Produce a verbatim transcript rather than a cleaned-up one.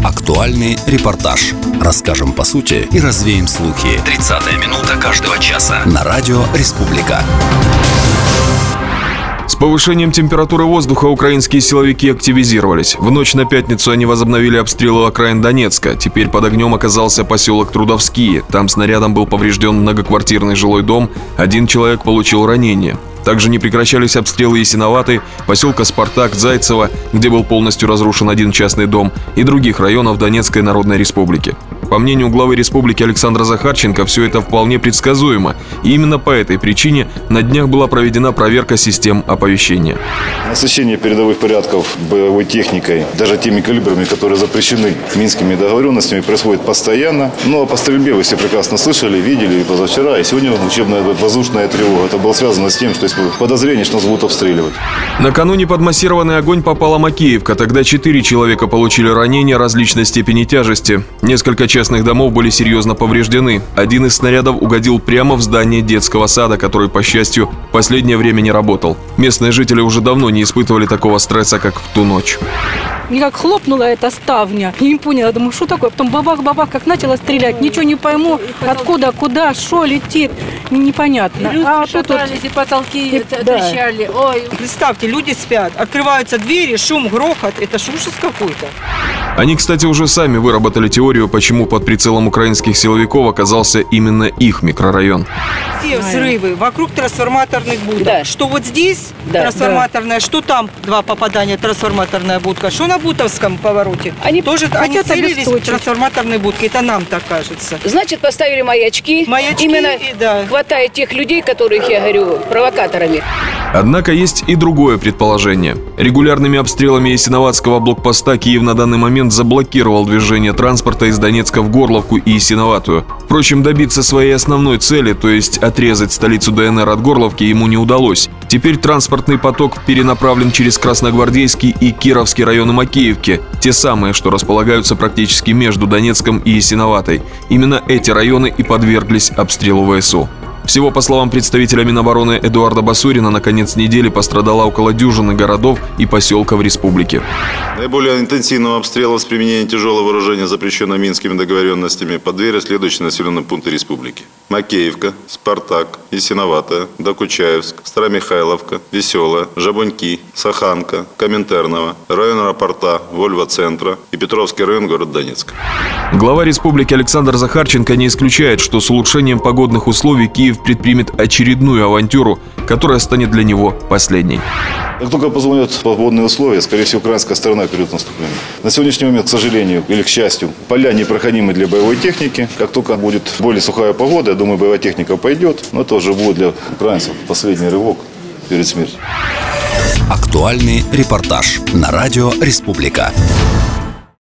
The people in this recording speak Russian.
Актуальный репортаж. Расскажем по сути и развеем слухи. тридцатая минута каждого часа. На радио «Республика». С повышением температуры воздуха украинские силовики активизировались. В ночь на пятницу они возобновили обстрелы окраин Донецка. Теперь под огнем оказался поселок Трудовские. Там снарядом был поврежден многоквартирный жилой дом. Один человек получил ранение. Также не прекращались обстрелы Ясиноватой, поселка Спартак, Зайцево, где был полностью разрушен один частный дом, и других районов Донецкой Народной Республики. По мнению главы республики Александра Захарченко, все это вполне предсказуемо. И именно по этой причине на днях была проведена проверка систем оповещения. Насыщение передовых порядков боевой техникой, даже теми калибрами, которые запрещены минскими договоренностями, происходит постоянно. Ну а по стрельбе вы все прекрасно слышали, видели и позавчера, и сегодня учебная воздушная тревога. Это было связано с тем, что есть подозрение, что нас будут обстреливать. Накануне под массированный огонь попала Макеевка. Тогда четыре человека получили ранения различной степени тяжести. Несколько частных домов были серьезно повреждены. Один из снарядов угодил прямо в здание детского сада, который, по счастью, в последнее время не работал. Местные жители уже давно не испытывали такого стресса, как в ту ночь. Мне как хлопнула эта ставня. Я не поняла, думаю, что такое? Потом бабах-бабах, как начала стрелять. Ничего не пойму, откуда, куда, что летит. Непонятно. Люди а шатались, тут... и потолки И, трещали. да. Ой. Представьте, люди спят, открываются двери, шум, грохот. Это ж ужас какой-то. Они, кстати, уже сами выработали теорию, почему под прицелом украинских силовиков оказался именно их микрорайон. Все взрывы вокруг трансформаторных будок. Да. Что вот здесь Да, трансформаторная, что там два попадания, трансформаторная будка, что на Бутовском повороте. Они тоже они хотят целились в обесточить. трансформаторной будке. Это нам так кажется. Значит, поставили маячки. Маячки, Именно и да. хватает тех людей, которых я говорю, провокаторами. Однако есть и другое предположение. Регулярными обстрелами Ясиноватского блокпоста Киев на данный момент заблокировал движение транспорта из Донецка в Горловку и Ясиноватую. Впрочем, добиться своей основной цели, то есть отрезать столицу ДНР от Горловки, ему не удалось. Теперь транспортный поток перенаправлен через Красногвардейский и Кировский районы Макеевки, те самые, что располагаются практически между Донецком и Ясиноватой. Именно эти районы и подверглись обстрелу ВСУ. Всего, по словам представителя Минобороны Эдуарда Басурина, на конец недели пострадало около дюжины городов и поселков республики. Наиболее интенсивного обстрела с применением тяжелого вооружения, запрещенного минскими договоренностями, подвергли следующие населенные пункты республики: Макеевка, Спартак, Ясиноватая, Докучаевск, Старомихайловка, Веселая, Жабуньки, Саханка, Коминтерново, район аэропорта, Вольво-центра и Петровский район города Донецка. Глава республики Александр Захарченко не исключает, что с улучшением погодных условий Киев предпримет очередную авантюру, которая станет для него последней. Как только позволят погодные условия, скорее всего, украинская сторона перейдет в наступление. На сегодняшний момент, к сожалению или к счастью, поля непроходимы для боевой техники. Как только будет более сухая погода, я думаю, боевая техника пойдет. Но это уже будет для украинцев последний рывок перед смертью. Актуальный репортаж на радио «Республика».